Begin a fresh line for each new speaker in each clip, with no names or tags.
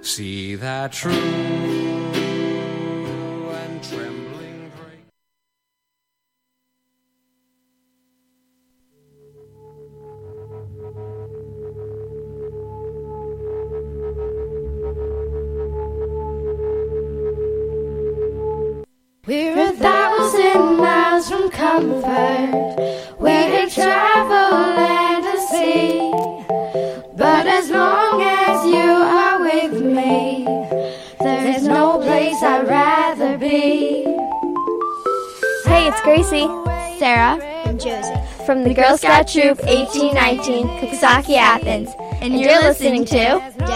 See that true and trembling grace.
We're 1,000 miles from comfort, where to travel and to see. But as long as you are with me, there's no place I'd rather be.
Hey, it's Gracie, Sarah,
and Josie
from the Girl Scout Troop 1819, Coxsackie, Athens. And you're listening to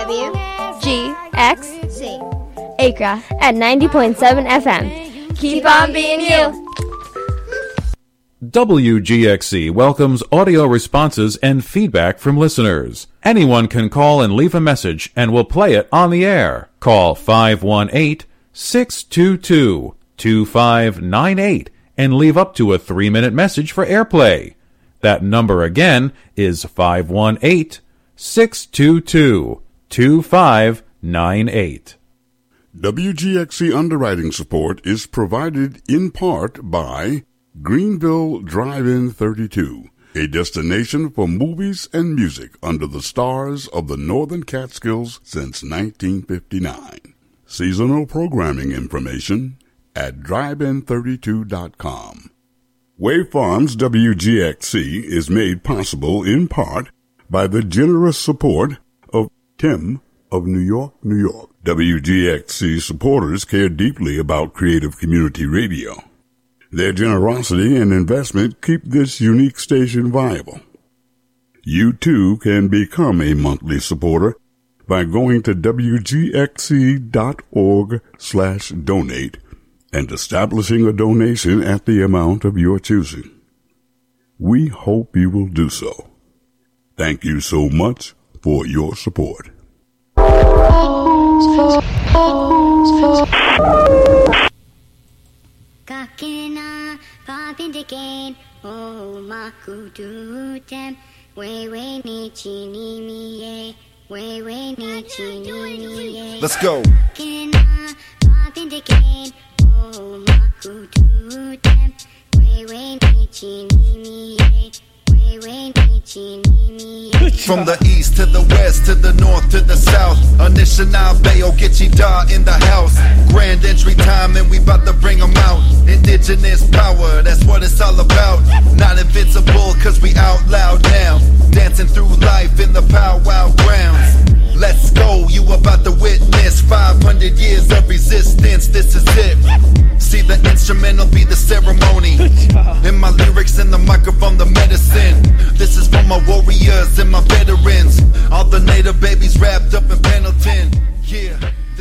WGXC Acra at 90.7 FM. Keep on being you.
WGXC welcomes audio responses and feedback from listeners. Anyone can call and leave a message, and we'll play it on the air. Call 518-622-2598 and leave up to a 3-minute message for airplay. That number again is 518-622-2598.
WGXC underwriting support is provided in part by Greenville Drive-In 32, a destination for movies and music under the stars of the Northern Catskills since 1959. Seasonal programming information at drivein32.com. Wave Farms WGXC is made possible in part by the generous support of Tim of New York, New York. WGXC supporters care deeply about Creative Community Radio. Their generosity and investment keep this unique station viable. You too can become a monthly supporter by going to wgxc.org/donate and establishing a donation at the amount of your choosing. We hope you will do so. Thank you so much for your support.
Kakena papindiken o makudutem we ni chini miye we ni chini miye. Let's go. Kakena papindiken o makudutem we ni chini miye we ni chini miye. From the east to the west to the north to the south, Anishinaabe Ogeechee in the house. Grand entry time and we about to bring them out. Indigenous power, that's what it's all about. Not invincible cause we out loud now. Dancing through life in the powwow grounds. Let's go, you about to witness 500 years of resistance, this is it. See the instrumental be the ceremony. In my lyrics and the microphone the medicine. This is for my warriors and my veterans. All the native babies wrapped up in Pendleton. Yeah.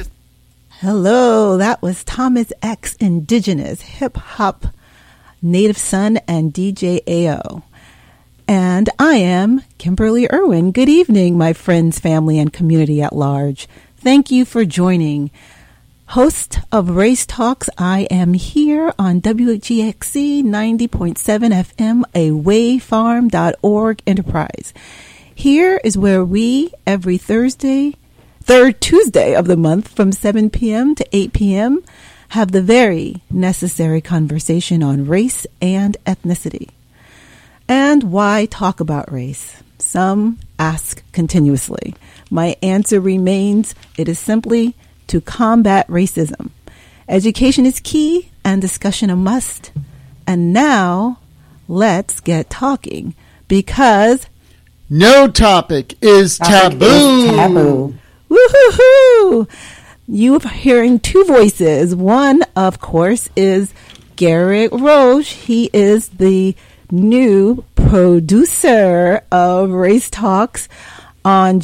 Hello, that was Thomas X, Indigenous Hip Hop Native Son and DJ AO. And I am Kimberly Irwin. Good evening, my friends, family, and community at large. Thank you for joining. Host of Race Talks, I am here on WGXC 90.7 FM, a wavefarm.org enterprise. Here is where we, every third Tuesday of the month from 7 p.m. to 8 p.m., have the very necessary conversation on race and ethnicity. And why talk about race? Some ask continuously. My answer remains, it is simply to combat racism. Education is key and discussion a must. And now, let's get talking because
no topic is taboo.
Woo-hoo-hoo! You are hearing two voices. One, of course, is Garrett Roche. He is the new producer of Race Talks on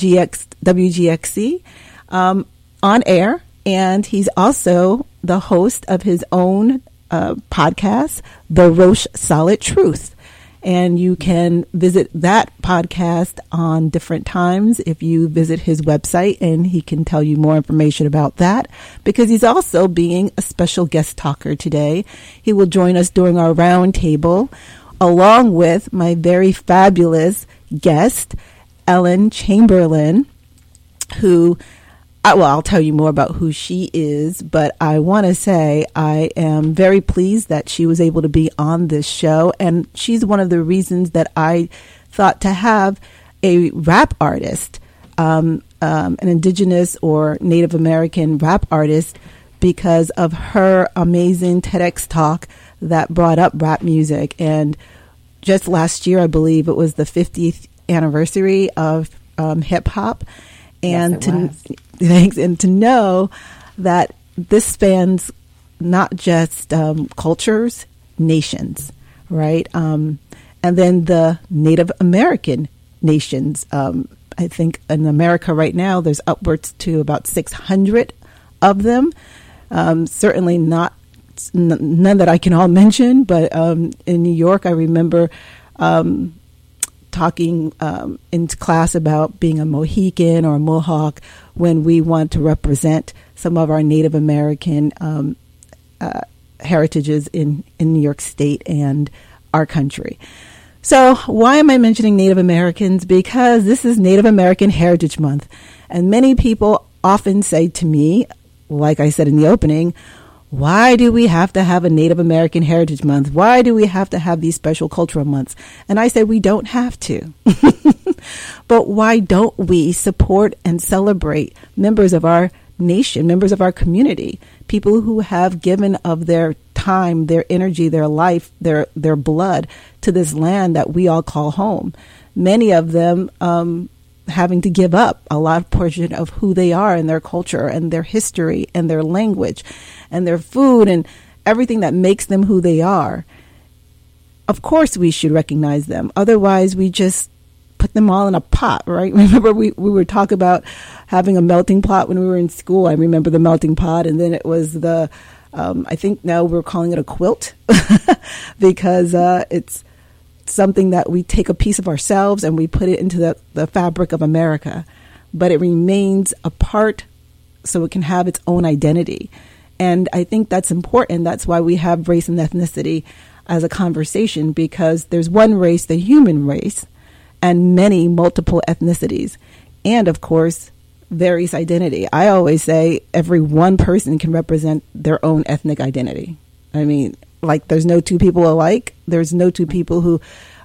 WGXC on air, and he's also the host of his own podcast, The Roche Solid Truth. And you can visit that podcast on different times if you visit his website, and he can tell you more information about that because he's also being a special guest talker today. He will join us during our round table along with my very fabulous guest, Ellen Chamberlain, who I'll tell you more about who she is, but I want to say I am very pleased that she was able to be on this show, and she's one of the reasons that I thought to have a rap artist, an indigenous or Native American rap artist, because of her amazing TEDx talk that brought up rap music. And just last year, I believe it was the 50th anniversary of hip hop. And and to know that this spans not just cultures, nations, right? And then the Native American nations. I think in America right now, there's upwards to about 600 of them. Certainly none that I can all mention, but in New York, I remember talking in class about being a Mohican or a Mohawk when we want to represent some of our Native American heritages in New York State and our country. So why am I mentioning Native Americans? Because this is Native American Heritage Month. And many people often say to me, like I said in the opening, why do we have to have a Native American Heritage Month? Why do we have to have these special cultural months? And I say we don't have to. But why don't we support and celebrate members of our nation, members of our community, people who have given of their time, their energy, their life, their blood to this land that we all call home? Many of them having to give up a large portion of who they are and their culture and their history and their language and their food and everything that makes them who they are. Of course, we should recognize them. Otherwise, we just put them all in a pot, right? Remember, we were talking about having a melting pot when we were in school. I remember the melting pot, and then it was the, I think now we're calling it a quilt because it's something that we take a piece of ourselves and we put it into the fabric of America, but it remains a part so it can have its own identity. And I think that's important. That's why we have race and ethnicity as a conversation, because there's one race, the human race, and many multiple ethnicities. And of course, various identity. I always say every one person can represent their own ethnic identity. I mean, like there's no two people alike. There's no two people who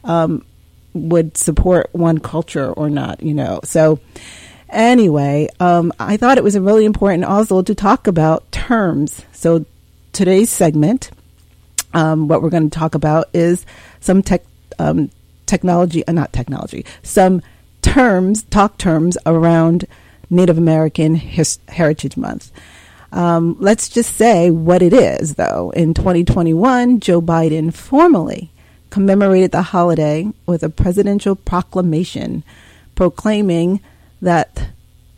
would support one culture or not, you know. So anyway, I thought it was really important also to talk about terms. So today's segment, what we're going to talk about is some some terms around Native American Heritage Month. Let's just say what it is, though. In 2021, Joe Biden formally commemorated the holiday with a presidential proclamation proclaiming that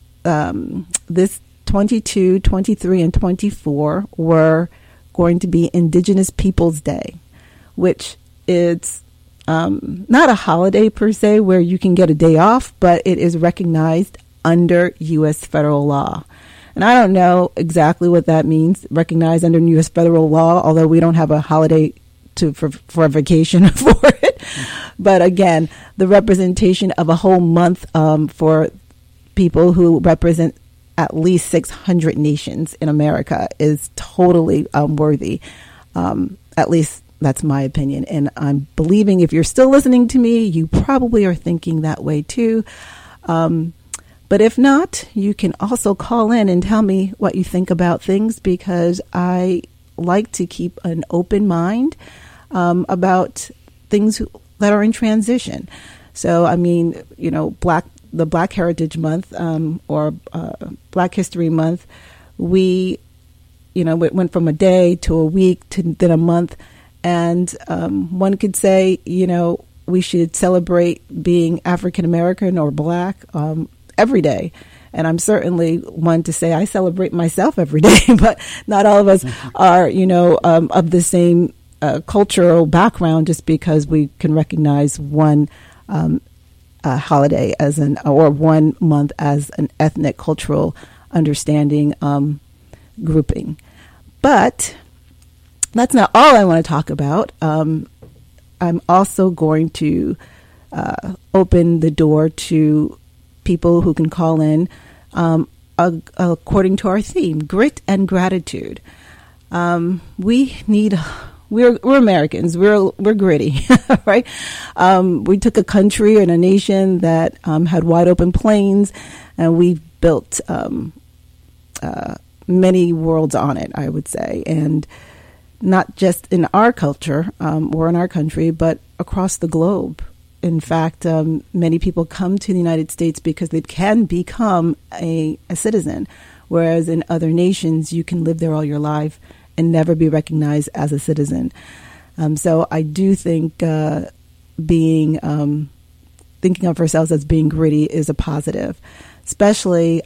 this 22, 23, and 24 were going to be Indigenous Peoples Day, which is not a holiday per se where you can get a day off, but it is recognized under U.S. federal law. And I don't know exactly what that means, recognized under U.S. federal law, although we don't have a holiday for a vacation for it. But again, the representation of a whole month for people who represent at least 600 nations in America is totally worthy. At least that's my opinion. And I'm believing if you're still listening to me, you probably are thinking that way too. But if not, you can also call in and tell me what you think about things, because I like to keep an open mind about things that are in transition. So, I mean, you know, the Black Heritage Month or Black History Month, we, you know, it went from a day to a week to then a month. And one could say, you know, we should celebrate being African American or Black every day. And I'm certainly one to say I celebrate myself every day, but not all of us are, you know, of the same cultural background just because we can recognize one holiday as or 1 month as an ethnic cultural understanding grouping. But that's not all I want to talk about. I'm also going to open the door to people who can call in according to our theme, grit and gratitude. We're Americans. We're gritty, right? We took a country and a nation that had wide open plains, and we built many worlds on it, I would say, and not just in our culture or in our country, but across the globe. In fact, many people come to the United States because they can become a citizen, whereas in other nations, you can live there all your life and never be recognized as a citizen. So I do think thinking of ourselves as being gritty is a positive, especially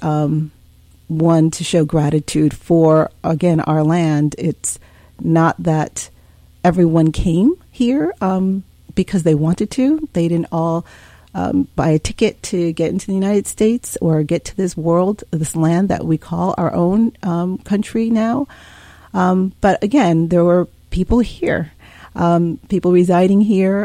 one to show gratitude for, again, our land. It's not that everyone came here because they wanted to. They didn't all buy a ticket to get into the United States or get to this world, this land that we call our own country now. But again, there were people here, people residing here,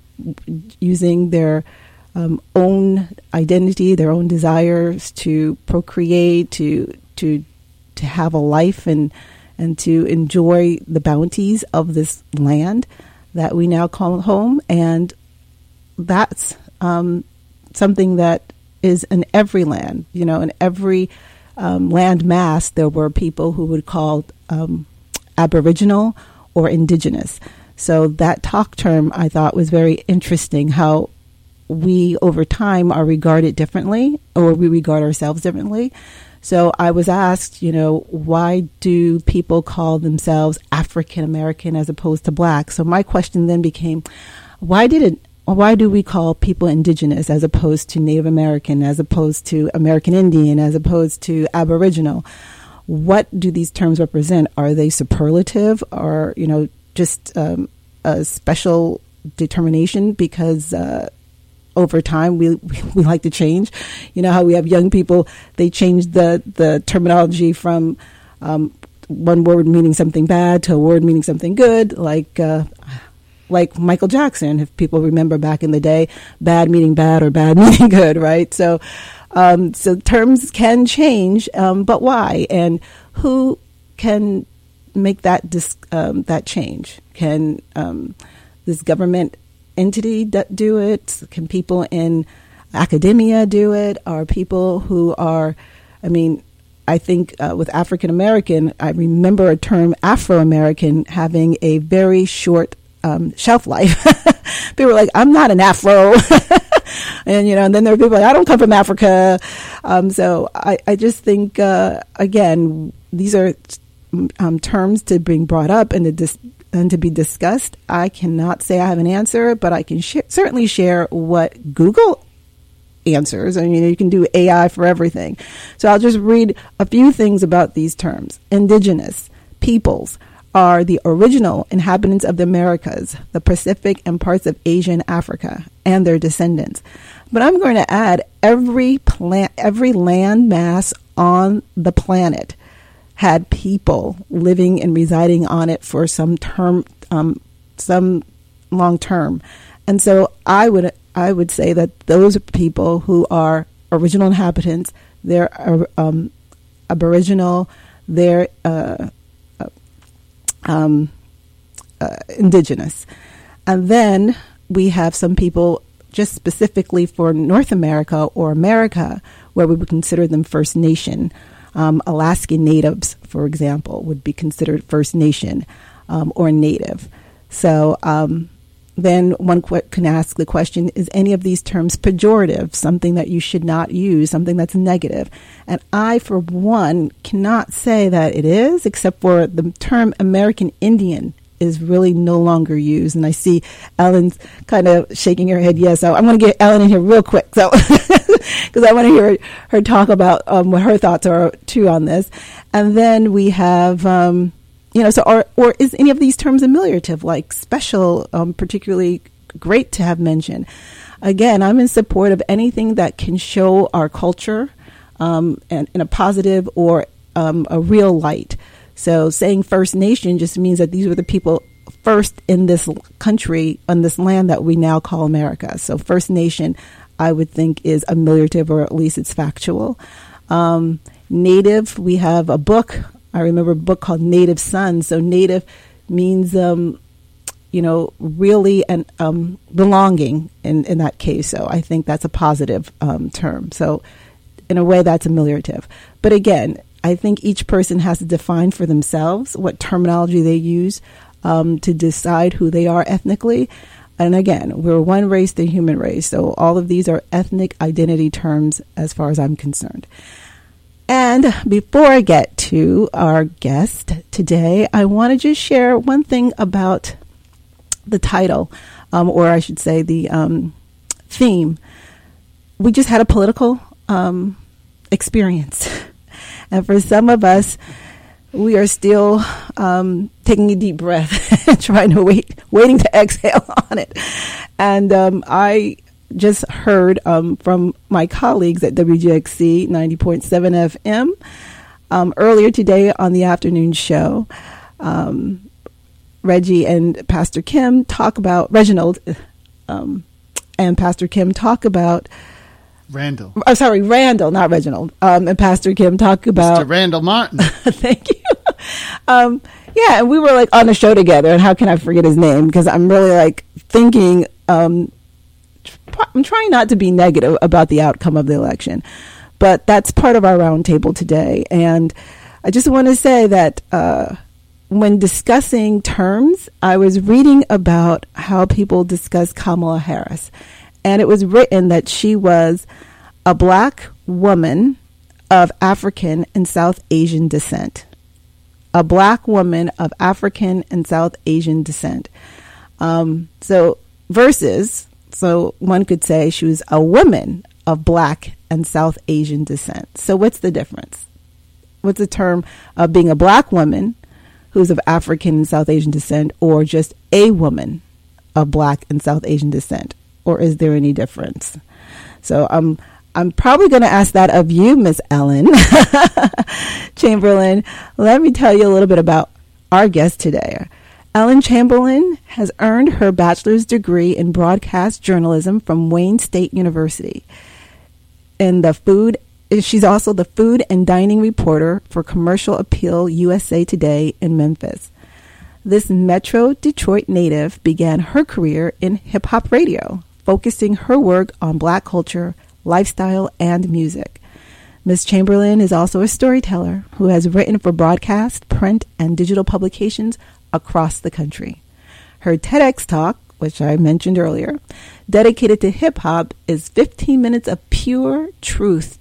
using their own identity, their own desires to procreate, to have a life and to enjoy the bounties of this land that we now call home. And that's something that is in every land. You know, in every land mass, there were people who would call Aboriginal or Indigenous. So that talk term I thought was very interesting, how we over time are regarded differently, or we regard ourselves differently. So I was asked, you know, why do people call themselves African American as opposed to Black? So my question then became, why do we call people Indigenous as opposed to Native American, as opposed to American Indian, as opposed to Aboriginal? What do these terms represent? Are they superlative, or, you know, just a special determination because over time we like to change? You know how we have young people, they change the terminology from one word meaning something bad to a word meaning something good, like Michael Jackson, if people remember back in the day, bad meaning bad or bad meaning good, right? So terms can change, but why? And who can make that that change? Can this government entity do it? Can people in academia do it? Are people who are, I think with African American, I remember a term Afro-American having a very short shelf life. People were like, I'm not an Afro. And then there are people like, I don't come from Africa. So I just think, again, these are terms to bring brought up and to be discussed. I cannot say I have an answer, but I can certainly share what Google answers. You can do AI for everything. So I'll just read a few things about these terms. Indigenous peoples are the original inhabitants of the Americas, the Pacific, and parts of Asia and Africa, and their descendants. But I'm going to add every land mass on the planet had people living and residing on it for some long term. And so I would say that those are people who are original inhabitants. They're Aboriginal. They're Indigenous. And then we have some people just specifically for North America or America, where we would consider them First Nation. Alaskan Natives, for example, would be considered First Nation or Native. So then one can ask the question, is any of these terms pejorative, something that you should not use, something that's negative? And I, for one, cannot say that it is, except for the term American Indian is really no longer used. And I see Ellen's kind of shaking her head yes. So I'm going to get Ellen in here real quick, so because I want to hear her talk about what her thoughts are too on this. And then we have, or is any of these terms ameliorative, like special, particularly great to have mentioned? Again, I'm in support of anything that can show our culture and in a positive or a real light. So saying First Nation just means that these were the people first in this country, on this land that we now call America. So First Nation, I would think, is ameliorative, or at least it's factual. Native, we have a book. I remember a book called Native Son. So Native means, really belonging in that case. So I think that's a positive term. So in a way, that's ameliorative. But again, I think each person has to define for themselves what terminology they use to decide who they are ethnically. And again, we're one race, the human race. So all of these are ethnic identity terms as far as I'm concerned. And before I get to our guest today, I want to just share one thing about the title, or I should say the theme. We just had a political experience. And for some of us, we are still taking a deep breath and trying to waiting to exhale on it. And I just heard from my colleagues at WGXC 90.7 FM earlier today on the afternoon show. Reggie and Pastor Kim talk about Reginald and Pastor Kim talk about
Randall.
Oh, sorry, Randall, not Reginald. And Pastor Kim talk about
Mr. Randall Martin.
Thank you. Yeah, and we were like on the show together, and how can I forget his name? Because I'm really like thinking. I'm trying not to be negative about the outcome of the election, but that's part of our roundtable today. And I just want to say that when discussing terms, I was reading about how people discuss Kamala Harris. And it was written that she was a black woman of African and South Asian descent. A black woman of African and South Asian descent. So one could say she was a woman of black and South Asian descent. So what's the difference? What's the term of being a black woman who's of African and South Asian descent, or just a woman of black and South Asian descent? Or is there any difference? So I'm probably going to ask that of you, Miss Ellen Chamberlain. Let me tell you a little bit about our guest today. Ellen Chamberlain has earned her bachelor's degree in broadcast journalism from Wayne State University. She's also the food and dining reporter for Commercial Appeal USA Today in Memphis. This Metro Detroit native began her career in hip-hop radio, focusing her work on black culture, lifestyle, and music. Ms. Chamberlain is also a storyteller who has written for broadcast, print, and digital publications across the country. Her TEDx talk, which I mentioned earlier, dedicated to hip-hop, is 15 minutes of pure truth,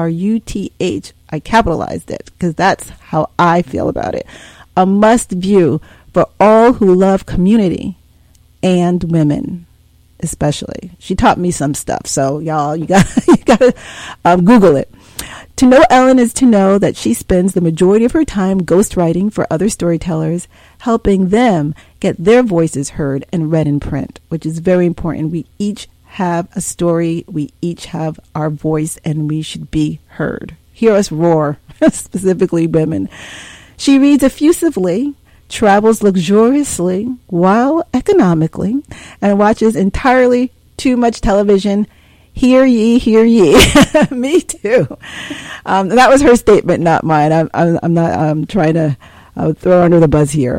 TRUTH. I capitalized it because that's how I feel about it. A must view for all who love community and women. Especially, she taught me some stuff. So y'all, you gotta Google it. To know Ellen is to know that she spends the majority of her time ghostwriting for other storytellers, helping them get their voices heard and read in print, which is very important. We each have a story. We each have our voice, and we should be heard. Hear us roar, specifically women. She reads effusively, travels luxuriously while economically, and watches entirely too much television. Hear ye, hear ye. Me too. That was her statement, not mine. I'm not trying to throw her under the bus here.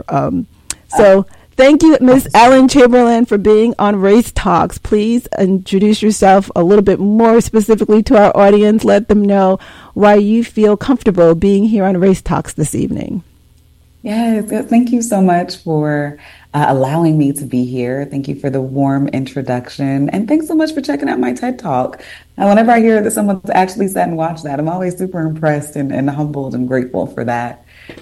So thank you, Ms. Ellen Chamberlain, for being on Race Talks. Please introduce yourself a little bit more specifically to our audience. Let them know why you feel comfortable being here on Race Talks this evening.
Yes, thank you so much for allowing me to be here. Thank you for the warm introduction. And thanks so much for checking out my TED Talk. Whenever I hear that someone's actually sat and watched that, I'm always super impressed and humbled and grateful for that.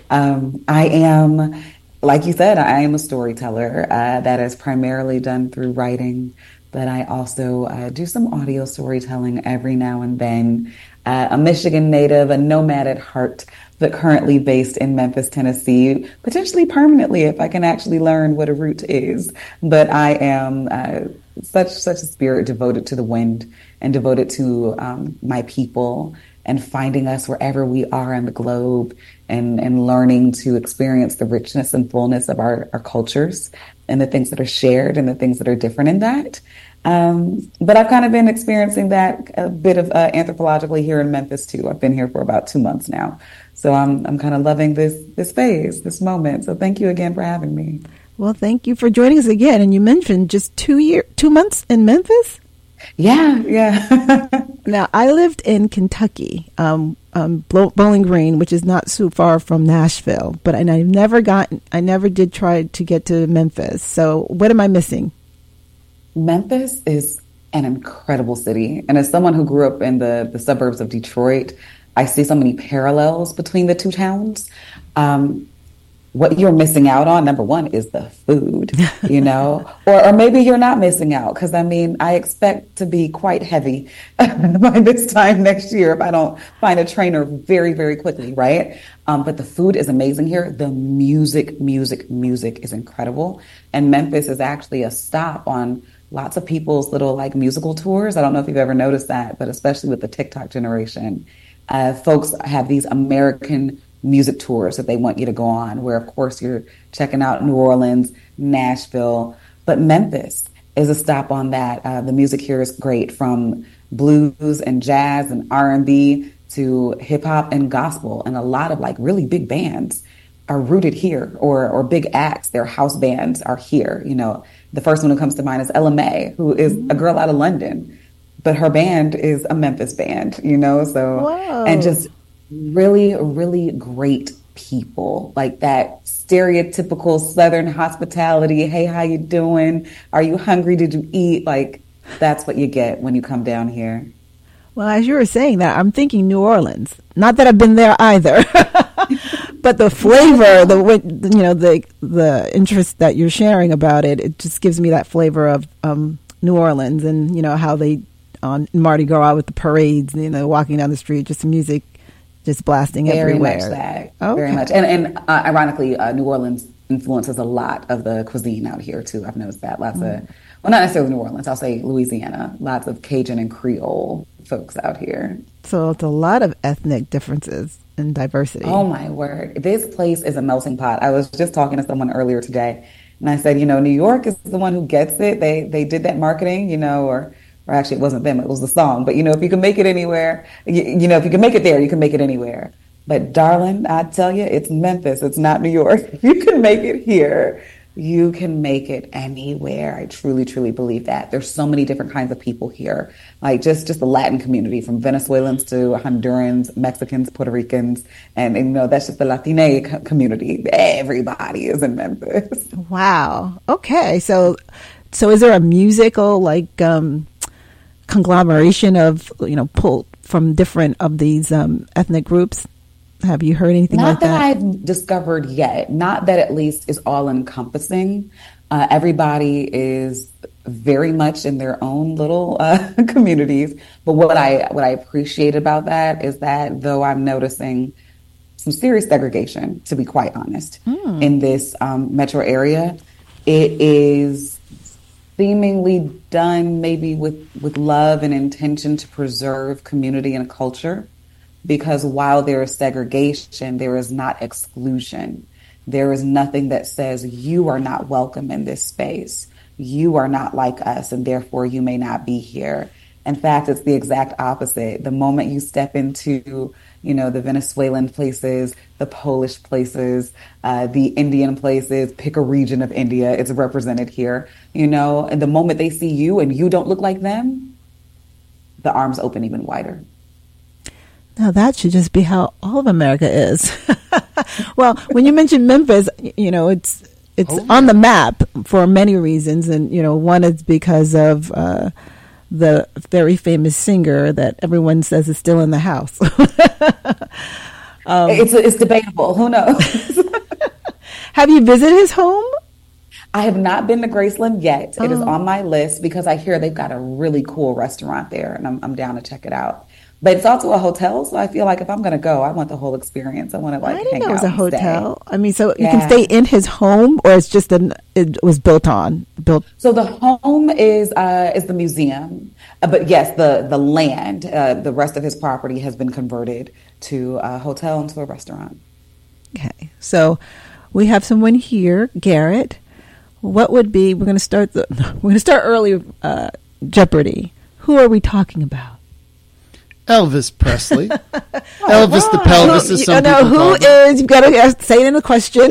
I am, like you said, I am a storyteller that is primarily done through writing, but I also do some audio storytelling every now and then. A Michigan native, a nomad at heart, but currently based in Memphis, Tennessee, potentially permanently if I can actually learn what a root is. But I am such a spirit devoted to the wind and devoted to my people and finding us wherever we are in the globe and learning to experience the richness and fullness of our cultures and the things that are shared and the things that are different in that. But I've kind of been experiencing that a bit of anthropologically here in Memphis too. I've been here for about 2 months now. So I'm kind of loving this phase, this moment. So thank you again for having me.
Well, thank you for joining us again. And you mentioned just 2 months in Memphis?
Yeah.
Now, I lived in Kentucky, Bowling Green, which is not so far from Nashville, but I never did try to get to Memphis. So what am I missing?
Memphis is an incredible city. And as someone who grew up in the suburbs of Detroit, I see so many parallels between the two towns. What you're missing out on, number one, is the food, or maybe you're not missing out, because I expect to be quite heavy by this time next year if I don't find a trainer very, very quickly, right? But the food is amazing here. The music is incredible. And Memphis is actually a stop on lots of people's little musical tours. I don't know if you've ever noticed that, but especially with the TikTok generation, folks have these American music tours that they want you to go on, where of course you're checking out New Orleans, Nashville, but Memphis is a stop on that. The music here is great, from blues and jazz and R&B to hip hop and gospel, and a lot of really big bands are rooted here, or big acts, their house bands are here. The first one that comes to mind is Ella Mai, who is a girl out of London, but her band is a Memphis band, so,
Whoa.
And just really, really great people, like that stereotypical Southern hospitality. Hey, how you doing? Are you hungry? Did you eat? That's what you get when you come down here.
Well, as you were saying that, I'm thinking New Orleans. Not that I've been there either, but the flavor, the interest that you're sharing about it, it just gives me that flavor of New Orleans, and how they on Mardi Gras with the parades, walking down the street, just music just blasting everywhere.
Very much that.
Okay.
Very much. And ironically, New Orleans influences a lot of the cuisine out here, too. I've noticed that. Lots of, well, not necessarily New Orleans, I'll say Louisiana. Lots of Cajun and Creole folks out here.
So it's a lot of ethnic differences and diversity.
Oh, my word. This place is a melting pot. I was just talking to someone earlier today, and I said, New York is the one who gets it. They did that marketing, or actually it wasn't them, it was the song. But, if you can make it anywhere, if you can make it there, you can make it anywhere. But darling, I tell you, it's Memphis. It's not New York. If you can make it here, you can make it anywhere. I truly, truly believe that. There's so many different kinds of people here. Just the Latin community, from Venezuelans to Hondurans, Mexicans, Puerto Ricans. And that's just the Latina community. Everybody is in Memphis.
Wow. Okay. So is there a musical, conglomeration of, pulled from different of these ethnic groups? Have you heard anything like that?
Not that I've discovered yet. Not that at least is all encompassing. Everybody is very much in their own little communities. But what I appreciate about that is that, though I'm noticing some serious segregation, to be quite honest, in this metro area, it is seemingly done maybe with love and intention to preserve community and culture, because while there is segregation, there is not exclusion. There is nothing that says you are not welcome in this space. You are not like us, and therefore you may not be here. In fact, it's the exact opposite. The moment you step into, the Venezuelan places, the Polish places, the Indian places, pick a region of India, it's represented here, and the moment they see you and you don't look like them, the arms open even wider.
Now that should just be how all of America is. Well, when you mention Memphis, it's on the map for many reasons. And, one is because of the very famous singer that everyone says is still in the house.
It's debatable. Who knows?
Have you visited his home?
I have not been to Graceland yet. It is on my list because I hear they've got a really cool restaurant there, and I'm down to check it out. But it's also a hotel, so I feel like if I'm going to go, I want the whole experience. I want to
I didn't
hang
know it was
out
a hotel.
Stay.
I mean, so you can stay in his home, or it's just it was built.
So the home is the museum, but yes, the land, the rest of his property has been converted to a hotel and to a restaurant.
Okay, so we have someone here, Garrett. What would be? We're going to start early Jeopardy. Who are we talking about?
Elvis Presley. Elvis the pelvis, as some people
who
call him.
is? You've got to say it in the question.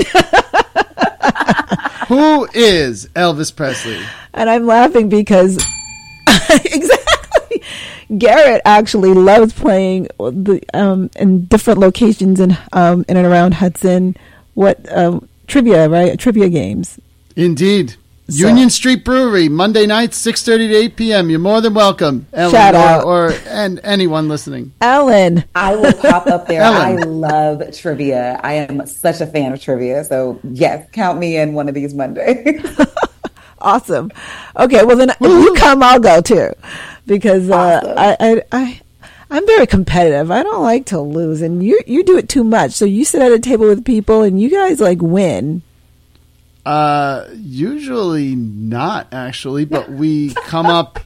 Who is Elvis Presley?
And I'm laughing because exactly, Garrett actually loves playing in different locations in and around Hudson. Trivia, right? Trivia games.
Indeed.
So.
Union Street Brewery, Monday nights, 6:30 to 8 p.m. You're more than welcome, Ellen,
Shout out.
and anyone listening.
Ellen.
I will pop up there.
Ellen.
I love trivia. I am such a fan of trivia. So, yes, count me in one of these Mondays.
Awesome. Okay, well, then if you come, I'll go too. Because awesome. I'm very competitive. I don't like to lose. And you do it too much. So you sit at a table with people and you guys like win.
Usually not actually, but we come up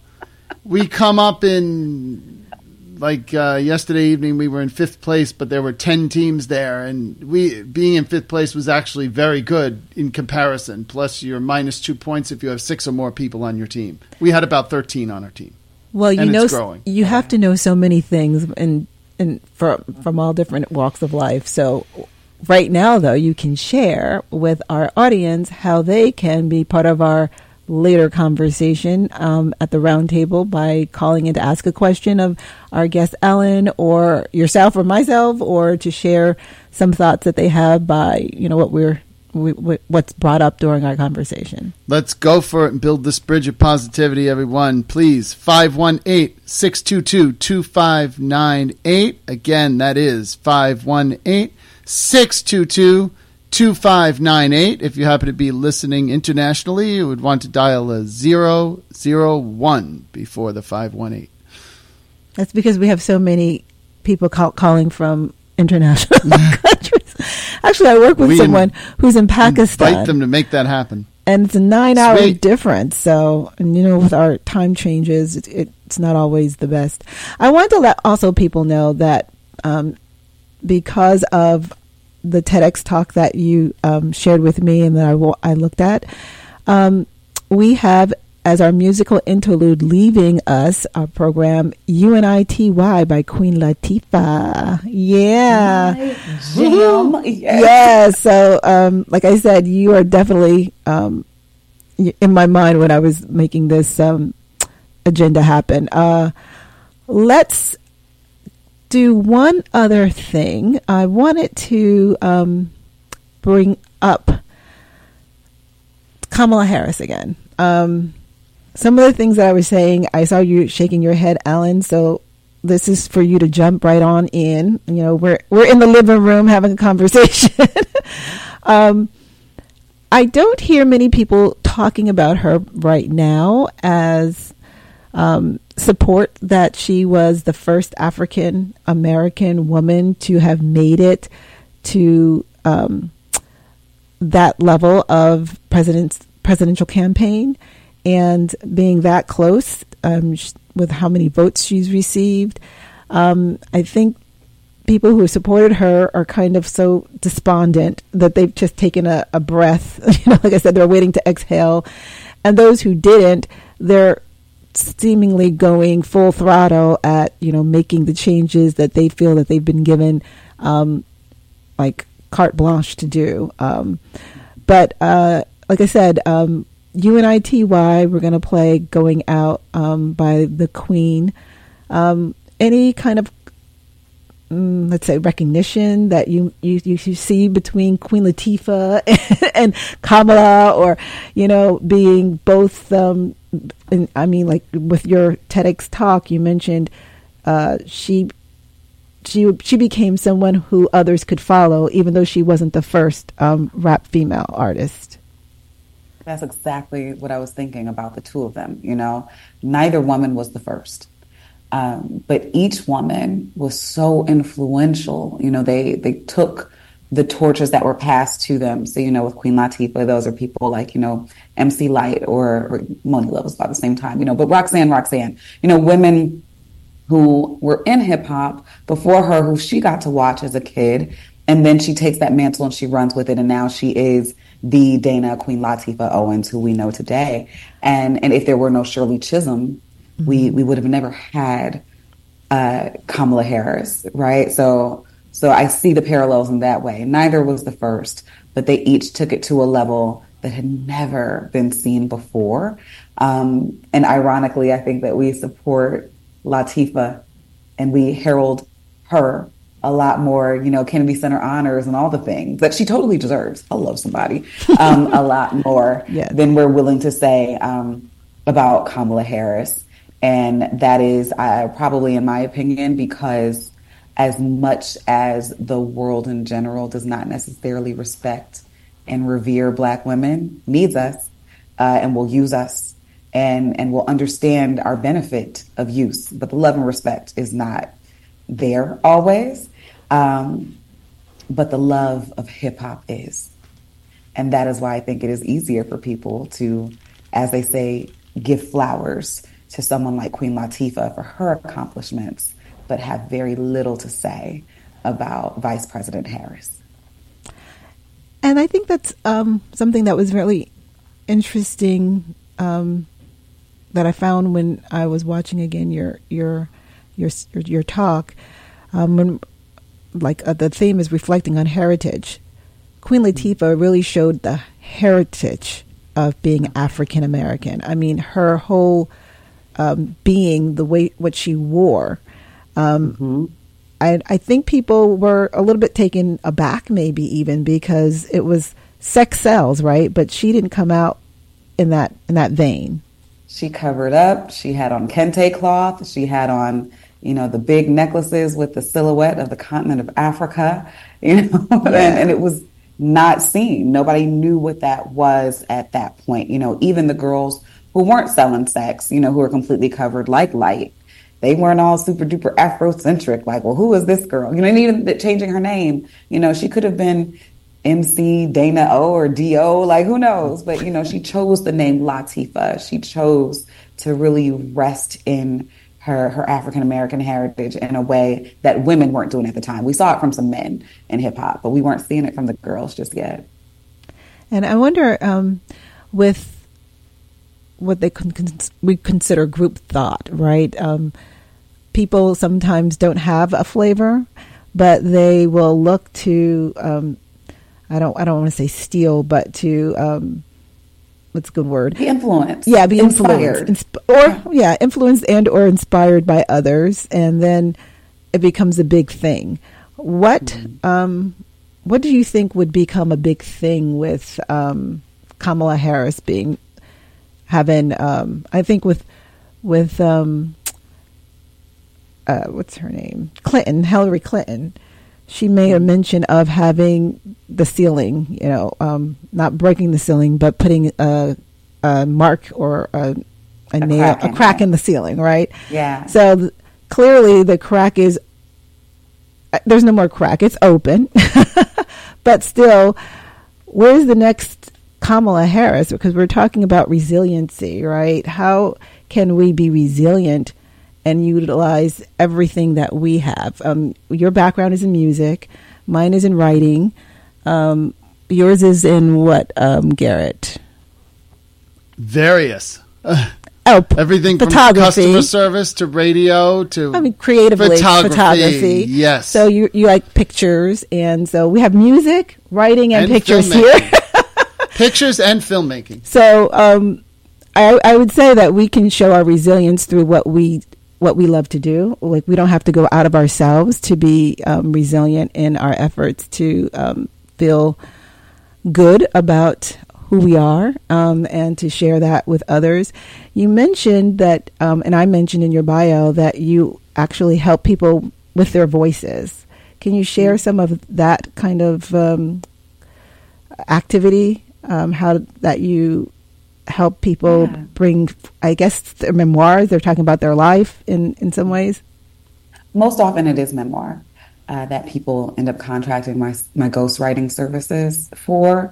in like yesterday evening we were in 5th place, but there were 10 teams there, and being in 5th place was actually very good in comparison. Plus you're minus 2 points if you have 6 or more people on your team. We had about 13 on our team.
Well,
and it's growing.
You have to know so many things and from all different walks of life. So right now, though, you can share with our audience how they can be part of our later conversation at the round table by calling in to ask a question of our guest Ellen or yourself or myself, or to share some thoughts that they have by what's brought up during our conversation.
Let's go for it and build this bridge of positivity, everyone. Please, 518-622-2598. Again, that is 518-622-2598. If you happen to be listening internationally, you would want to dial a 001 before the 518.
That's because we have so many people calling from international countries. Actually, I work with someone who's in Pakistan.
Invite them to make that happen.
And it's a 9-hour difference. So, and with our time changes, it's not always the best. I want to let also people know that because of the TEDx talk that you shared with me and that I looked at, we have as our musical interlude leaving us our program UNITY by Queen Latifah. Yeah.
Jam.
Yeah. So like I said, you are definitely in my mind when I was making this agenda happen. Let's do one other thing. I wanted to bring up Kamala Harris again. Some of the things that I was saying, I saw you shaking your head, Alan. So this is for you to jump right on in. We're in the living room having a conversation. I don't hear many people talking about her right now as support that she was the first African American woman to have made it to that level of presidential campaign, and being that close with how many votes she's received. I think people who supported her are kind of so despondent that they've just taken a breath. Like I said, they're waiting to exhale. And those who didn't, they're seemingly going full throttle at, making the changes that they feel that they've been given, like carte blanche to do. But like I said, UNITY, we're going to play Going Out by the Queen. Any kind of, let's say, recognition that you see between Queen Latifah and Kamala, or, being both, like with your TEDx talk, you mentioned she became someone who others could follow, even though she wasn't the first rap female artist.
That's exactly what I was thinking about the two of them. Neither woman was the first, but each woman was so influential. They took the torches that were passed to them. So, with Queen Latifah, those are people like, MC Lyte or Monie Love was about the same time, but Roxanne, women who were in hip hop before her, who she got to watch as a kid. And then she takes that mantle and she runs with it. And now she is the Dana Queen Latifah Owens, who we know today. And if there were no Shirley Chisholm, we would have never had Kamala Harris, right? So I see the parallels in that way. Neither was the first, but they each took it to a level that had never been seen before. And ironically, I think that we support Latifah and we herald her a lot more, Kennedy Center honors and all the things that she totally deserves. I love somebody a lot more than we're willing to say about Kamala Harris. And that is probably, in my opinion, because as much as the world in general does not necessarily respect and revere Black women, needs us and will use us and will understand our benefit of use. But the love and respect is not there always. But the love of hip hop is. And that is why I think it is easier for people to, as they say, give flowers to someone like Queen Latifah for her accomplishments, but have very little to say about Vice President Harris.
And I think that's something that was really interesting that I found when I was watching again your talk. When the theme is reflecting on heritage, Queen Latifah really showed the heritage of being African American. I mean, her whole being, the way what she wore. I think people were a little bit taken aback, maybe even because it was sex sells, right? But she didn't come out in that vein.
She covered up. She had on kente cloth. She had on, the big necklaces with the silhouette of the continent of Africa, and it was not seen. Nobody knew what that was at that point. Even the girls who weren't selling sex, who were completely covered like Light, they weren't all super duper Afrocentric. Like, well, who is this girl? And even changing her name, she could have been MC Dana O or D.O., like who knows? But, she chose the name Latifah. She chose to really rest in her African-American heritage in a way that women weren't doing at the time. We saw it from some men in hip hop, but we weren't seeing it from the girls just yet.
And I wonder, with what we consider group thought, right? People sometimes don't have a flavor, but they will look to, I don't want to say steal, but to, what's a good word?
Be influenced.
Yeah, be influenced. Influenced and or inspired by others, and then it becomes a big thing. What do you think would become a big thing with Kamala Harris having I think with what's her name? Hillary Clinton. She made a mention of having the ceiling, not breaking the ceiling, but putting a mark or a crack in the ceiling, right?
Yeah.
So clearly the crack is, there's no more crack. It's open. But still, where's the next Kamala Harris? Because we're talking about resiliency, right? How can we be resilient and utilize everything that we have? Your background is in music. Mine is in writing. Yours is in what, Garrett?
Various. Everything from
photography,
customer service to radio to
creatively photography.
Yes.
So you like pictures, and so we have music, writing, and pictures here.
Pictures and filmmaking.
So I would say that we can show our resilience through what we love to do. Like, we don't have to go out of ourselves to be resilient in our efforts to feel good about who we are, and to share that with others. You mentioned that, and I mentioned in your bio, that you actually help people with their voices. Can you share some of that kind of activity, how that you help people bring, I guess, their memoirs? They're talking about their life in some ways.
Most often it is memoir that people end up contracting my ghostwriting services for.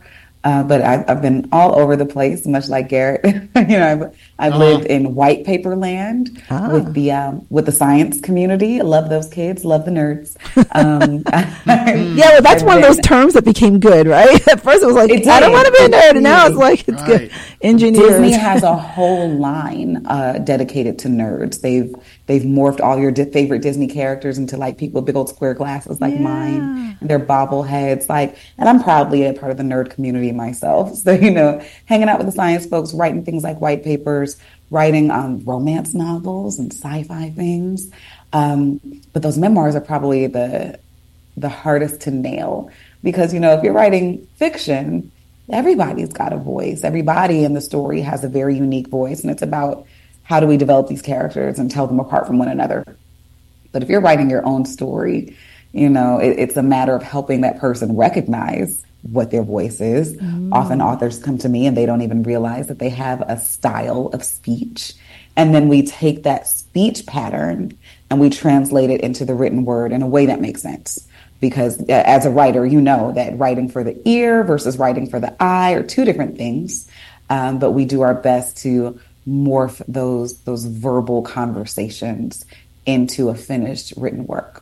But I've been all over the place, much like Garrett. I've lived in white paper land with the science community. I love those kids, love the nerds.
Well, that's one of those terms that became good, right? At first it was like, I don't want to be a nerd, and now it's like, it's good. Engineers.
Disney has a whole line dedicated to nerds. They've morphed all your favorite Disney characters into like people with big old square glasses like mine, and their bobbleheads. And I'm proudly a part of the nerd community myself. So, hanging out with the science folks, writing things like white papers, writing romance novels and sci-fi things. But those memoirs are probably the hardest to nail because, if you're writing fiction, everybody's got a voice. Everybody in the story has a very unique voice, and it's about how do we develop these characters and tell them apart from one another. But if you're writing your own story, it's a matter of helping that person recognize what their voice is. Often authors come to me and they don't even realize that they have a style of speech. And then we take that speech pattern and we translate it into the written word in a way that makes sense. Because as a writer, you know that writing for the ear versus writing for the eye are two different things. But we do our best to morph those verbal conversations into a finished written work.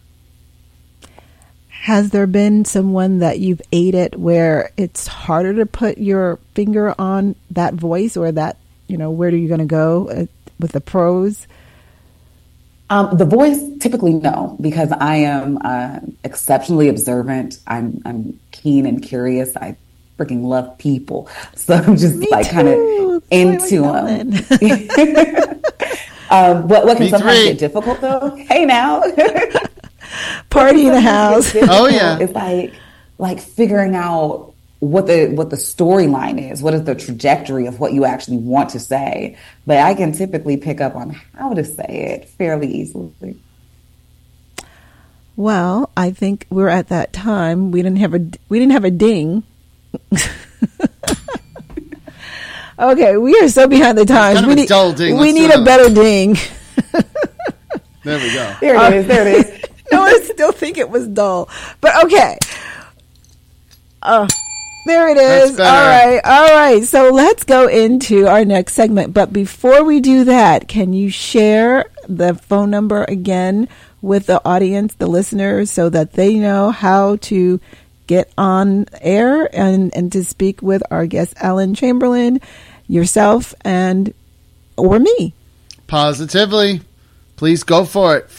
Has there been someone that you've aided where it's harder to put your finger on that voice or that, where are you going to go with the prose?
The voice, typically no, because I am exceptionally observant. I'm keen and curious. I freaking love people. So I'm just kind of into them. What can sometimes get difficult though? Hey now.
Party in the house.
Oh yeah.
It's like figuring out what the storyline is. What is the trajectory of what you actually want to say? But I can typically pick up on how to say it fairly easily.
Well, I think we're at that time. We didn't have a ding. Okay, we are so behind the times.
Kind of a dull ding.
We need a better ding.
There we go.
There it is.
No, I still think it was dull. But okay. There it is. All right. So let's go into our next segment. But before we do that, can you share the phone number again with the audience, the listeners, so that they know how to get on air and to speak with our guest, Ellen Chamberlain, yourself, or me?
Positively. Please go for it.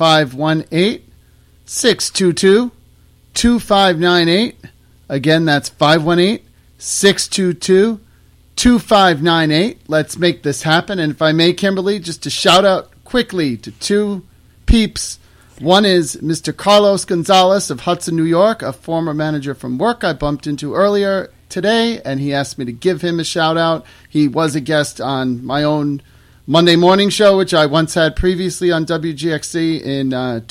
518-622-2598. Again, that's 518-622-2598. Let's make this happen. And if I may, Kimberly, just to shout out quickly to two peeps. One is Mr. Carlos Gonzalez of Hudson, New York, a former manager from work I bumped into earlier today, and he asked me to give him a shout out. He was a guest on my own Monday morning show, which I once had previously on WGXC in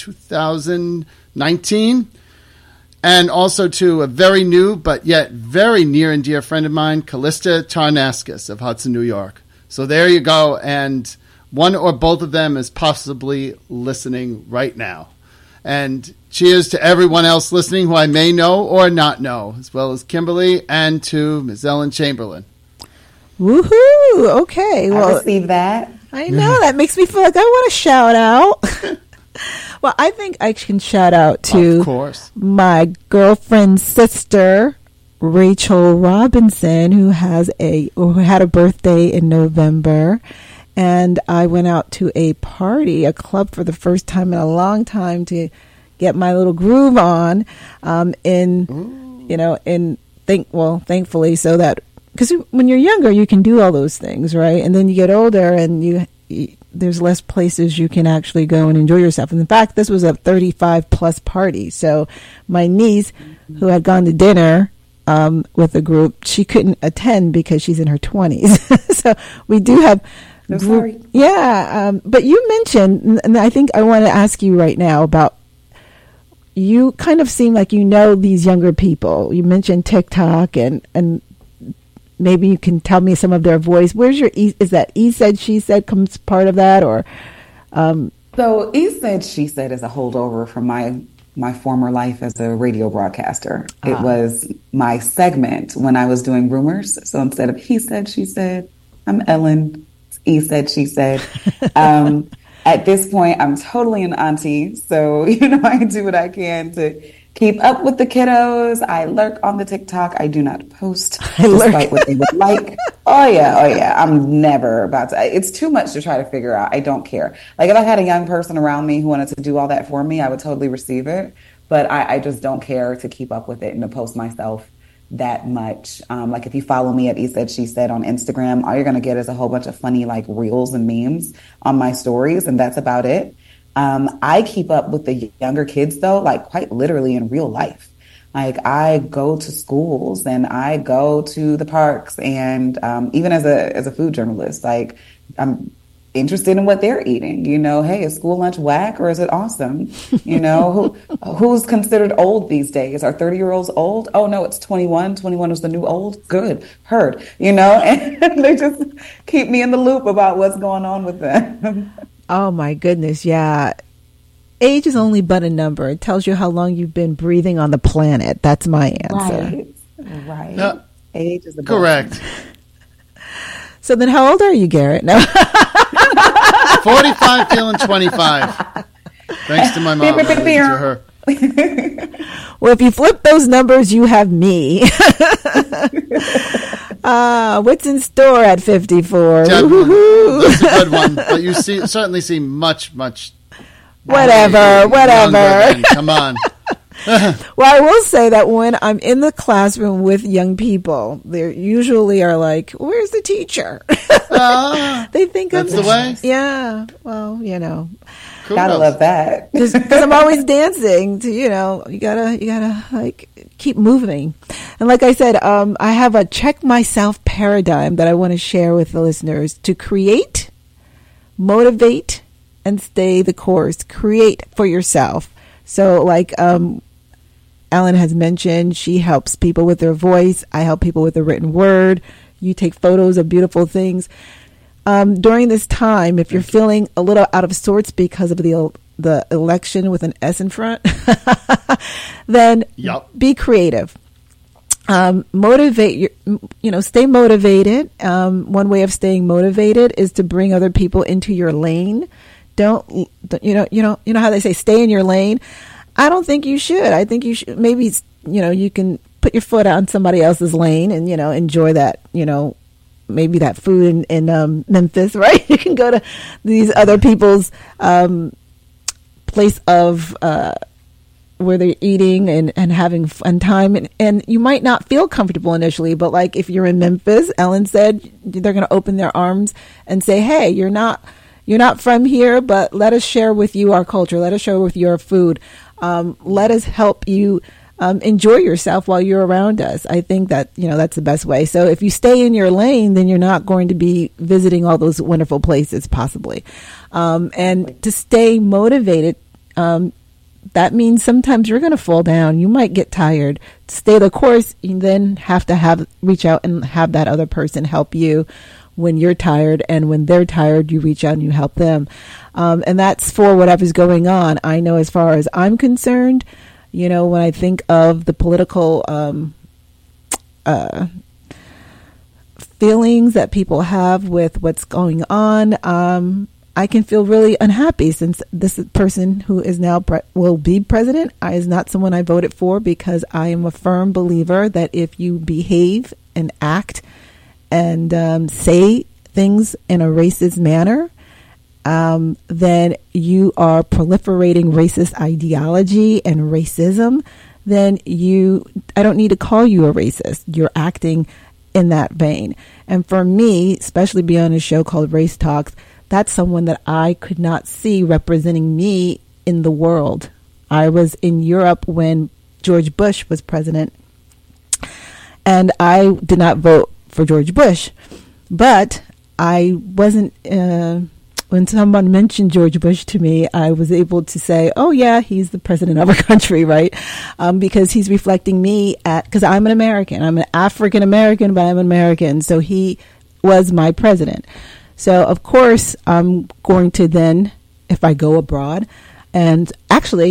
2019. And also to a very new but yet very near and dear friend of mine, Callista Tarnaskis of Hudson, New York. So there you go. And one or both of them is possibly listening right now. And cheers to everyone else listening who I may know or not know, as well as Kimberly and to Ms. Ellen Chamberlain.
Woohoo! Okay.
Well, I received that.
I know. That makes me feel like I want to shout out. Well, I think I can shout out to
of course.
My girlfriend's sister, Rachel Robinson, who had a birthday in November. And I went out to a party, a club for the first time in a long time to get my little groove on. Thankfully, so that because when you're younger, you can do all those things, right? And then you get older, and there's less places you can actually go and enjoy yourself. And in fact, this was a 35-plus party. So my niece, who had gone to dinner with the group, she couldn't attend because she's in her 20s. So we do have
sorry.
Yeah, but you mentioned, and I think I want to ask you right now about, you kind of seem like you know these younger people. You mentioned TikTok, and maybe you can tell me some of their voice. Where's your is that he said, she said comes part of that, or?
So he said, she said is a holdover from my my former life as a radio broadcaster. It was my segment when I was doing rumors. So instead of he said, she said, I'm Ellen. He said, she said. At this point, I'm totally an auntie. So, I do what I can to keep up with the kiddos. I lurk on the TikTok. I do not post despite what they would like. Oh yeah. I'm never about to. It's too much to try to figure out. I don't care. Like if I had a young person around me who wanted to do all that for me, I would totally receive it. But I just don't care to keep up with it and to post myself that much. Like if you follow me at He Said, She Said on Instagram, all you're going to get is a whole bunch of funny like reels and memes on my stories. And that's about it. I keep up with the younger kids though, like quite literally in real life. Like I go to schools and I go to the parks and even as a food journalist, like I'm interested in what they're eating. Hey, is school lunch whack or is it awesome? Who's considered old these days? Are 30-year-olds old? Oh no, it's 21. 21 is the new old. Good, heard. And they just keep me in the loop about what's going on with them.
Oh my goodness, yeah. Age is only but a number. It tells you how long you've been breathing on the planet. That's my answer.
Right.
No,
age is the
correct.
So then how old are you, Garrett? No.
45, feeling 25. Thanks to my mom. To her.
Well, if you flip those numbers, you have me. What's in store at 54?
That's a good one. But you certainly seem much
whatever.
Come on.
Well, I will say that when I'm in the classroom with young people, they usually are like, "Where's the teacher?" They think
that's the way.
Yeah. Well,
Cool.
Gotta love that.
Because I'm always dancing to, you gotta like keep moving. And like I said, I have a check myself paradigm that I want to share with the listeners to create, motivate, and stay the course. Create for yourself. So like, Ellen has mentioned, she helps people with their voice. I help people with the written word. You take photos of beautiful things. During this time, if you're feeling a little out of sorts because of the election with an S in front, then be creative. Motivate stay motivated. One way of staying motivated is to bring other people into your lane. Don't how they say stay in your lane. I don't think you should. I think you should maybe you can put your foot on somebody else's lane and enjoy that maybe that food in Memphis, right? You can go to these other people's place of where they're eating and having fun time, and you might not feel comfortable initially, but like if you're in Memphis, Ellen said they're going to open their arms and say, "Hey, you're not from here, but let us share with you our culture. Let us share with you our food. Let us help you." Enjoy yourself while you're around us. I think that, that's the best way. So if you stay in your lane, then you're not going to be visiting all those wonderful places possibly. And to stay motivated, that means sometimes you're going to fall down. You might get tired. To stay the course, you then have to reach out and have that other person help you when you're tired. And when they're tired, you reach out and you help them. And that's for whatever's going on. I know as far as I'm concerned, when I think of the political feelings that people have with what's going on, I can feel really unhappy since this person who is now will be president is not someone I voted for, because I am a firm believer that if you behave and act and say things in a racist manner, then you are proliferating racist ideology and racism, then I don't need to call you a racist. You're acting in that vein. And for me, especially being on a show called Race Talks, that's someone that I could not see representing me in the world. I was in Europe when George Bush was president, and I did not vote for George Bush, but I wasn't... when someone mentioned George Bush to me, I was able to say, oh, yeah, he's the president of our country, right? Because he's reflecting me because I'm an American. I'm an African American, but I'm an American. So he was my president. So, of course, I'm going to then, if I go abroad, and actually,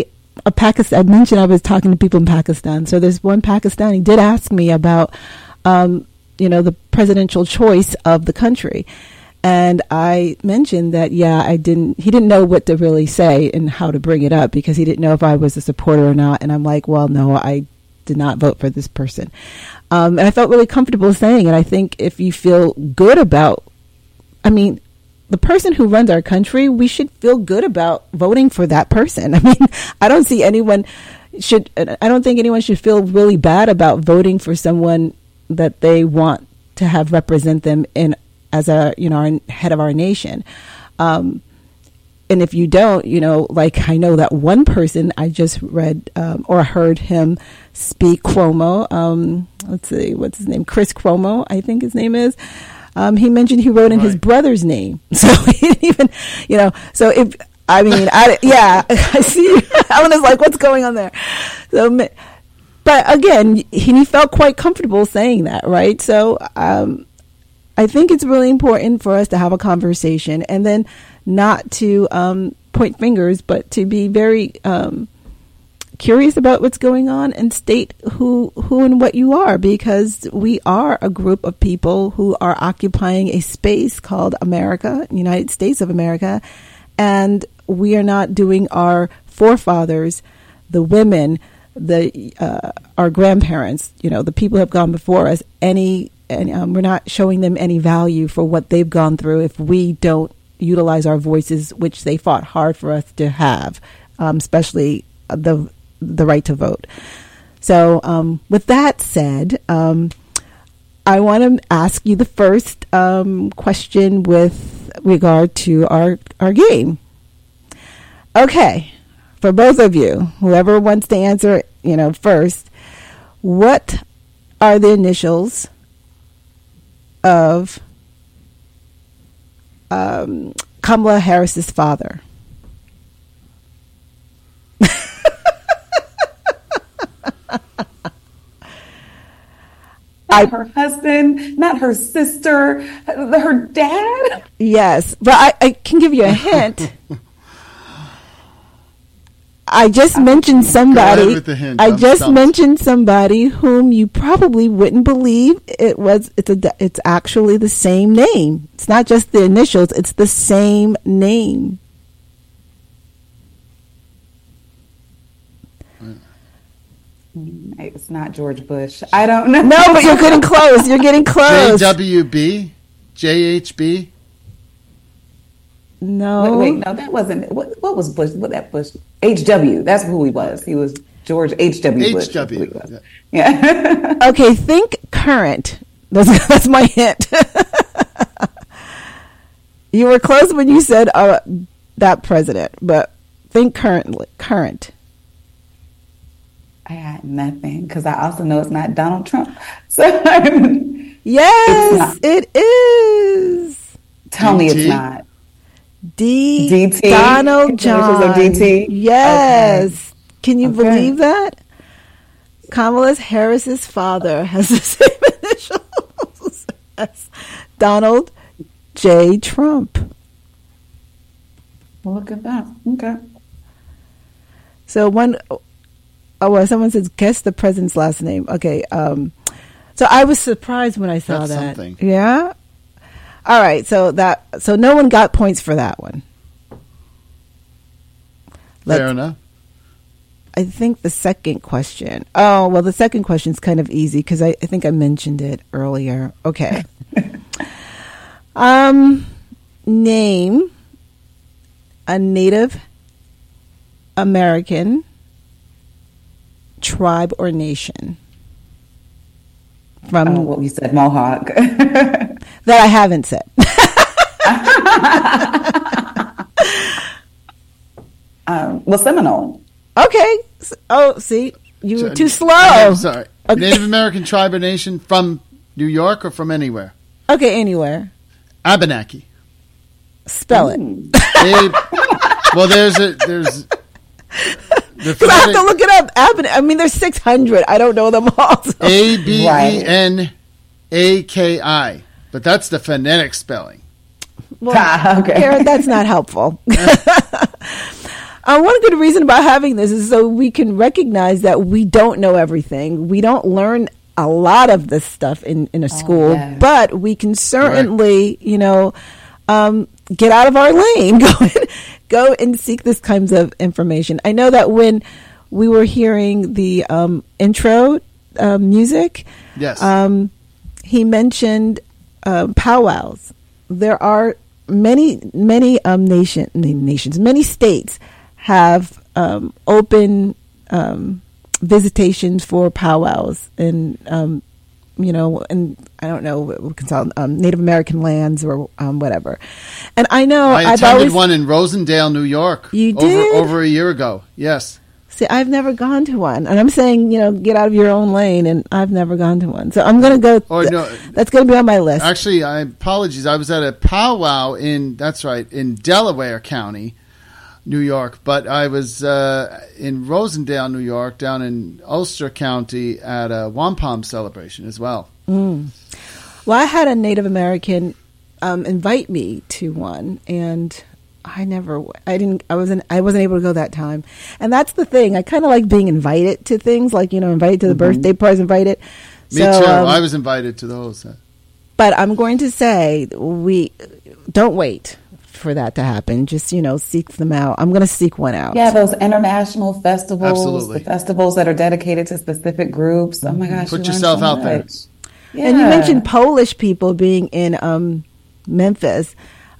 Pakistan. I mentioned I was talking to people in Pakistan. So there's one Pakistani did ask me about, the presidential choice of the country. And I mentioned that, he didn't know what to really say and how to bring it up because he didn't know if I was a supporter or not. And I'm like, well, no, I did not vote for this person. And I felt really comfortable saying it. I think if you feel good about, the person who runs our country, we should feel good about voting for that person. I don't think anyone should feel really bad about voting for someone that they want to have represent them as our head of our nation. And if you don't, I know that one person I just read or heard him speak, Cuomo. Let's see, what's his name? Chris Cuomo, I think his name is. He mentioned he wrote in his brother's name. So he didn't even, I see. Eleanor's like, what's going on there? So, but again, he felt quite comfortable saying that, right? So I think it's really important for us to have a conversation and then not to point fingers, but to be very curious about what's going on and state who and what you are, because we are a group of people who are occupying a space called America, United States of America, and we are not doing our forefathers, the women, our grandparents, the people who have gone before us, we're not showing them any value for what they've gone through if we don't utilize our voices, which they fought hard for us to have, especially the right to vote. So with that said, I want to ask you the first question with regard to our game. Okay, for both of you, whoever wants to answer, first, what are the initials of Kamala Harris's father?
Not her husband, not her sister, her dad.
Yes, but I can give you a hint. I just mentioned somebody. Mentioned somebody whom you probably wouldn't believe it's actually the same name. It's not just the initials; it's the same name.
It's not George Bush. I don't know.
No, but you're getting close. You're getting close.
JWB? JHB?
No.
Wait, no, that wasn't. What was Bush? What that Bush? HW. That's who he was. He was George H.W. Bush.
HW.
Yeah.
Okay, think current. That's my hint. You were close when you said that president, but think current.
I had nothing because I also know it's not Donald Trump. So
yes, it is.
Tell me it's not.
DT. Donald John.
DT.
Yes. Okay. Can you believe that? Kamala Harris's father has the same initials as Donald J. Trump.
Well, look at that. Okay.
So someone says, guess the president's last name. Okay. So I was surprised when I saw that.
Something.
Yeah. All right. So no one got points for that one.
Fair enough.
I think the second question. Oh, well, the second question is kind of easy because I think I mentioned it earlier. Okay. Name a Native American tribe or nation from
what you said, Mohawk.
That I haven't said.
Seminole.
Okay. Oh, see, you were too slow.
I'm sorry.
Okay.
Native American tribe or nation from New York or from anywhere?
Okay, anywhere.
Abenaki.
Spell it.
Well, there's.
Because I have to look it up. I mean, there's 600. I don't know them all. So.
Abenaki. But that's the phonetic spelling.
Well, okay. Karen, that's not helpful. One good reason about having this is so we can recognize that we don't know everything. We don't learn a lot of this stuff in a school, but we can certainly, get out of our lane, go and seek this kinds of information. I know that when we were hearing the intro music,
yes,
he mentioned powwows. There are many nations, many states have open visitations for powwows, and and I don't know what we can call Native American lands or whatever. And I know
I attended one in Rosendale, New York.
You did?
Over a year ago. Yes.
See, I've never gone to one, and I'm saying, get out of your own lane, and I've never gone to one. So I'm going to go. That's going to be on my list.
Actually, apologies. I was at a powwow in Delaware County, New York, but I was in Rosendale, New York, down in Ulster County at a wampum celebration as well.
Well, I had a Native American invite me to one, and I wasn't able to go that time. And that's the thing. I kind of like being invited to things, like, invited to the birthday parties, invited.
Me too. I was invited to those.
But I'm going to say, we don't wait for that to happen. Just, seek them out. I'm going to seek one out.
Yeah, those international festivals,
absolutely.
The festivals that are dedicated to specific groups. Oh my gosh.
Put yourself out there.
Yeah. And you mentioned Polish people being in Memphis.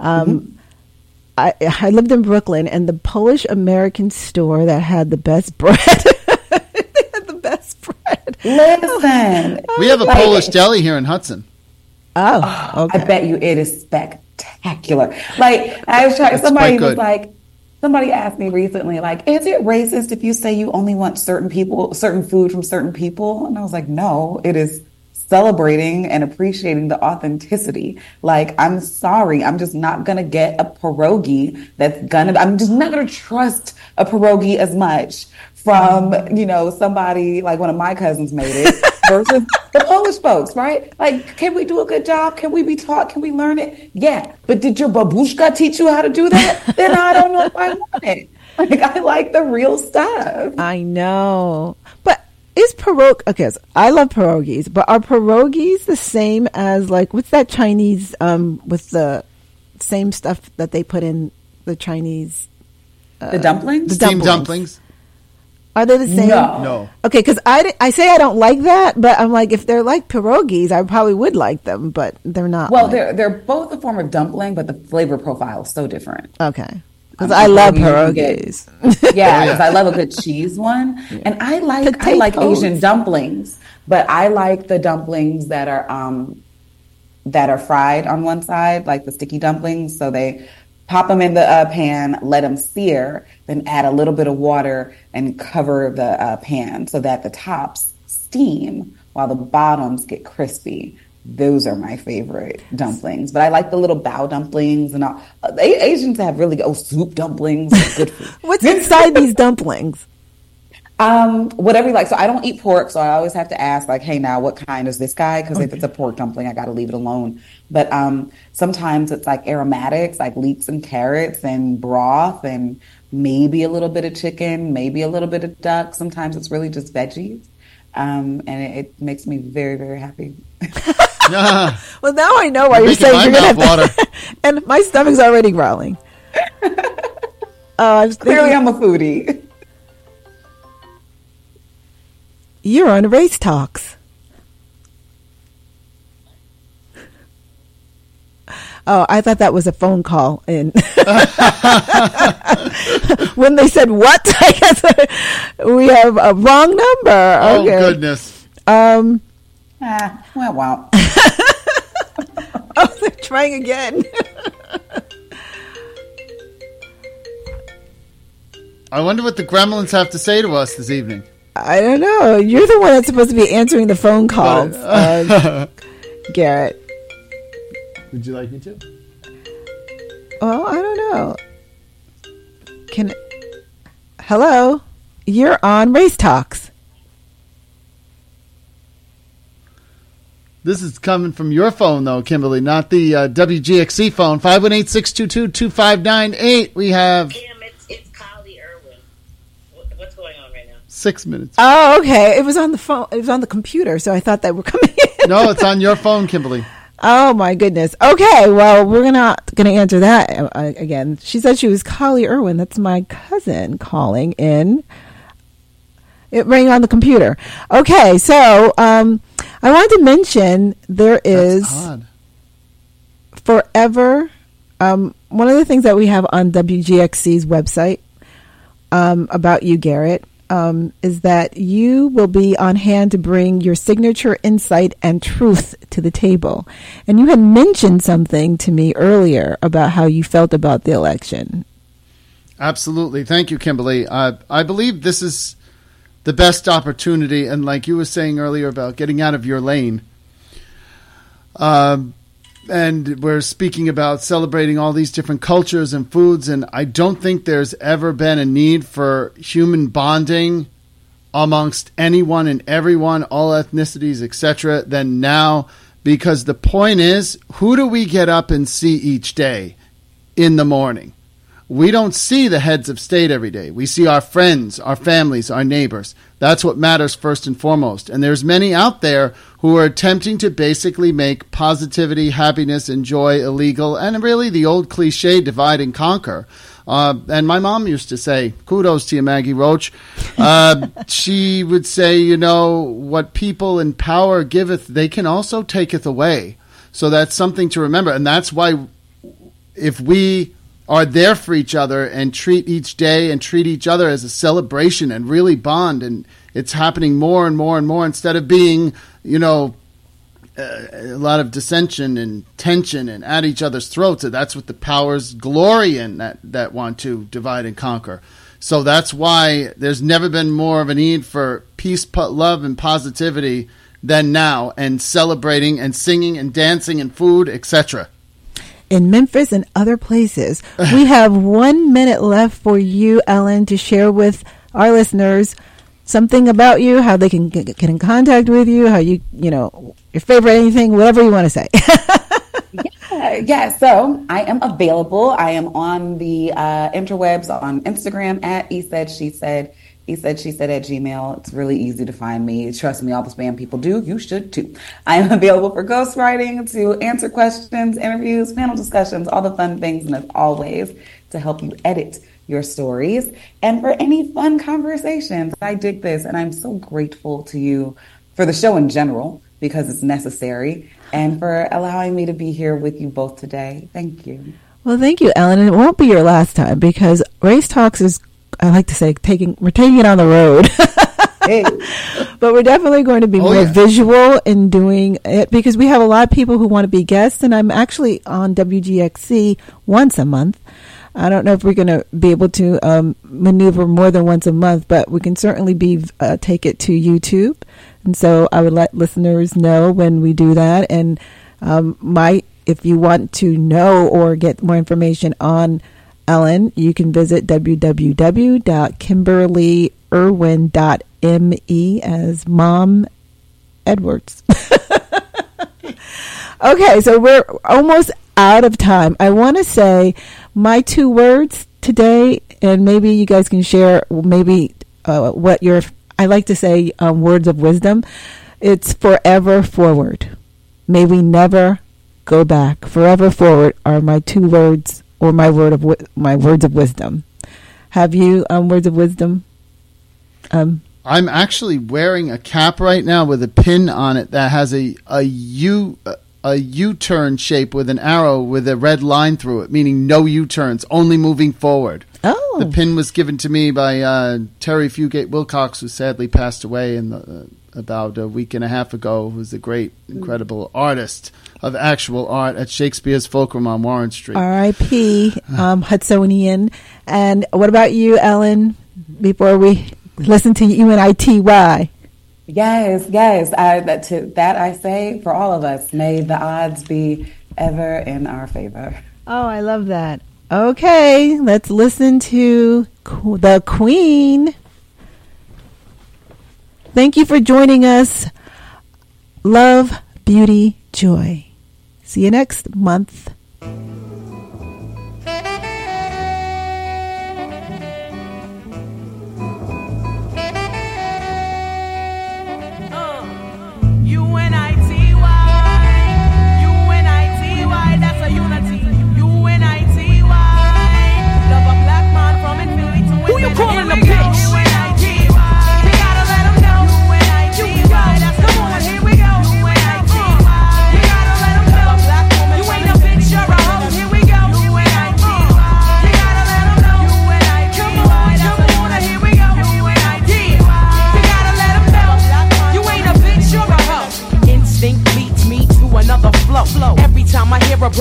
I lived in Brooklyn, and the Polish American store that had the best bread. They had the best bread.
Listen.
We have a Polish deli here in Hudson.
Oh, okay.
I bet you it is spectacular. Like, I was trying, somebody asked me recently, like, is it racist if you say you only want certain food from certain people? And I was like, no, it is celebrating and appreciating the authenticity. Like, I'm sorry, I'm just not gonna get a pierogi I'm just not gonna trust a pierogi as much from, somebody like one of my cousins made it versus the Polish folks, right? Like, can we do a good job? Can we be taught? Can we learn it? Yeah. But did your babushka teach you how to do that? Then I don't know if I want it. Like, I like the real stuff.
I know. But is pierogi, okay, so I love pierogies, but are pierogies the same as, like, what's that Chinese, with the same stuff that they put in the Chinese?
The dumplings?
Steamed dumplings.
Are they the same?
No.
Okay, because I say I don't like that, but I'm like, if they're like pierogies, I probably would like them, but they're not.
Well, they're both a form of dumpling, but the flavor profile is so different.
Okay. Because I love pierogies.
Yeah, because I love a good cheese one. Yeah. And I like Asian dumplings, but I like the dumplings that are fried on one side, like the sticky dumplings. So they pop them in the pan, let them sear, then add a little bit of water and cover the pan so that the tops steam while the bottoms get crispy. Those are my favorite dumplings, but I like the little bao dumplings and all. Asians have really good soup dumplings. Good food.
What's inside these dumplings?
Whatever you like. So I don't eat pork, so I always have to ask, like, hey, now what kind is this guy? Because if it's a pork dumpling, I got to leave it alone. But sometimes it's like aromatics, like leeks and carrots and broth and maybe a little bit of chicken, maybe a little bit of duck. Sometimes it's really just veggies. And it makes me very, very happy.
Well, now I know why you're saying you're going to have to, and my stomach's already growling.
Clearly, I'm a foodie.
You're on Race Talks. Oh, I thought that was a phone call. And when they said what, I guess we have a wrong number.
Oh, goodness.
Well.
Oh, they're trying again.
I wonder what the gremlins have to say to us this evening.
I don't know. You're the one that's supposed to be answering the phone calls, Garrett.
Would you like me to?
Well, I don't know. Hello? You're on Race Talks.
This is coming from your phone, though, Kimberly, not the WGXC phone. 518-622-2598. We have...
It's Kylie Irwin.
6 minutes.
Oh, okay. It was on the phone. It was on the computer, so I thought that were coming in.
No, it's on your phone, Kimberly.
Oh my goodness. Okay, well, we're gonna answer that again. She said she was Collie Irwin. That's my cousin calling in. It rang on the computer. Okay, so I wanted to mention there is Forever. One of the things that we have on WGXC's website about you, Garrett, is that you will be on hand to bring your signature insight and truth to the table. And you had mentioned something to me earlier about how you felt about the election.
Absolutely. Thank you, Kimberly. I believe this is the best opportunity. And like you were saying earlier about getting out of your lane, and we're speaking about celebrating all these different cultures and foods, and I don't think there's ever been a need for human bonding amongst anyone and everyone, all ethnicities, etc., than now, because the point is, who do we get up and see each day in the morning? We don't see the heads of state every day. We see our friends, our families, our neighbors. That's what matters first and foremost. And there's many out there who are attempting to basically make positivity, happiness, and joy illegal, and really the old cliche divide and conquer. And my mom used to say, kudos to you, Maggie Roach. She would say, you know, what people in power giveth, they can also taketh away. So that's something to remember. And that's why if we are there for each other and treat each day and treat each other as a celebration and really bond, and it's happening more and more and more instead of being, you know, a lot of dissension and tension and at each other's throats. That's what the powers glory in, that want to divide and conquer. So that's why there's never been more of a need for peace, love, and positivity than now, and celebrating and singing and dancing and food, etc.
In Memphis and other places. We have 1 minute left for you, Ellen, to share with our listeners something about you, how they can get in contact with you, how you know, your favorite anything, whatever you want to say.
Yeah. So I am available. I am on the interwebs on Instagram at He Said, She Said at Gmail. It's really easy to find me. Trust me, all the spam people do. You should too. I am available for ghostwriting, to answer questions, interviews, panel discussions, all the fun things, and as always, to help you edit your stories and for any fun conversations. I dig this, and I'm so grateful to you for the show in general, because it's necessary, and for allowing me to be here with you both today. Thank you.
Well, thank you, Ellen. And it won't be your last time, because Race Talks is, I like to say, we're taking it on the road. Hey. But we're definitely going to be more visual in doing it, because we have a lot of people who want to be guests, and I'm actually on WGXC once a month. I don't know if we're going to be able to maneuver more than once a month, but we can certainly take it to YouTube. And so I would let listeners know when we do that. And if you want to know or get more information on Ellen, you can visit www.kimberlyirwin.me as Mom Edwards. Okay, so we're almost out of time. I want to say my 2 words today, and maybe you guys can share maybe what I like to say words of wisdom. It's forever forward. May we never go back. Forever forward are my 2 words, or my words of wisdom. Have you words of wisdom? I'm
actually wearing a cap right now with a pin on it that has a U-turn shape with an arrow with a red line through it, meaning no U-turns, only moving forward.
Oh.
The pin was given to me by Terry Fugate Wilcox, who sadly passed away about a week and a half ago, who's a great, incredible artist of actual art at Shakespeare's Fulcrum on Warren Street.
R.I.P. Hudsonian. And what about you, Ellen, before we listen to UNITY?
Yes. To that I say, for all of us, may the odds be ever in our favor.
Oh, I love that. Okay, let's listen to the Queen. Thank you for joining us. Love, beauty, joy. See you next month.
flow. Every time I hear a